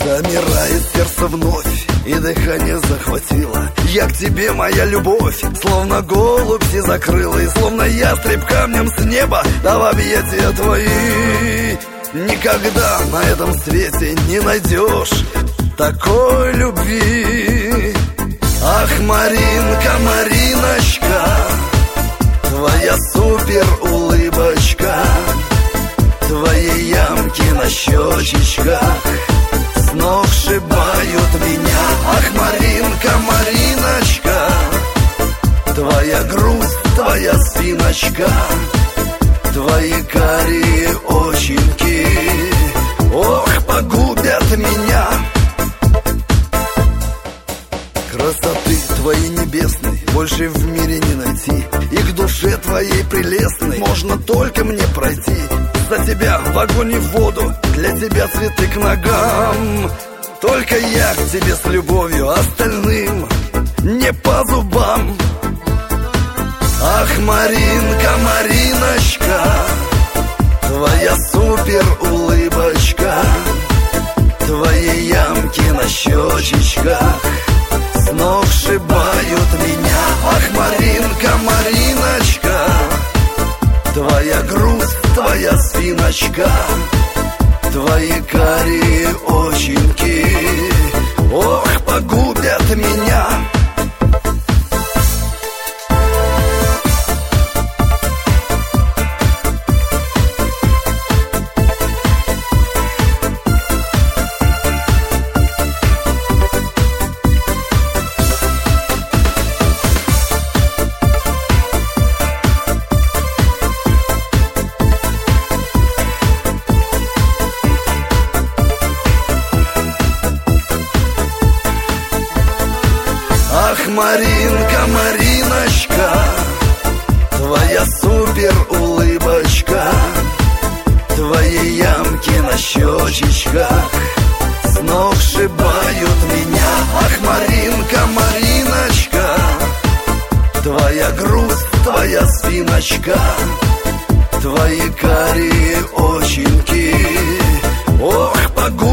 Замирает сердце вновь, и дыхание захватило. Я к тебе, моя любовь, словно голубь закрыла, и словно ястреб камнем с неба дал объятия твои. Никогда на этом свете не найдешь такой любви. Ах, Маринка, Мариночка, твоя супер улыбочка, твои ямки на щечечках сногсшибают меня. Ах, Маринка, Мариночка, твоя грусть, твоя спиночка, твои карие оченьки, ох, погубят меня. Красоты твоей небесной больше в мире не найти, и к душе твоей прелестной можно только мне пройти. За тебя в огонь и в воду, для тебя цветы к ногам. Только я к тебе с любовью, остальным не по зубам. Ах, Маринка, Мариночка, твоя супер улыбочка, твои ямки на щечечках сногсшибают меня. Ах, Маринка, Мариночка, твоя грусть, твоя спиночка, твои карие оченьки, ох, погубят меня. Ах, Маринка, Мариночка, твоя супер улыбочка, твои ямки на щечечках сногсшибают меня. Ах, Маринка, Мариночка, твоя грусть, твоя спиночка, твои карие оченьки, ох, погубят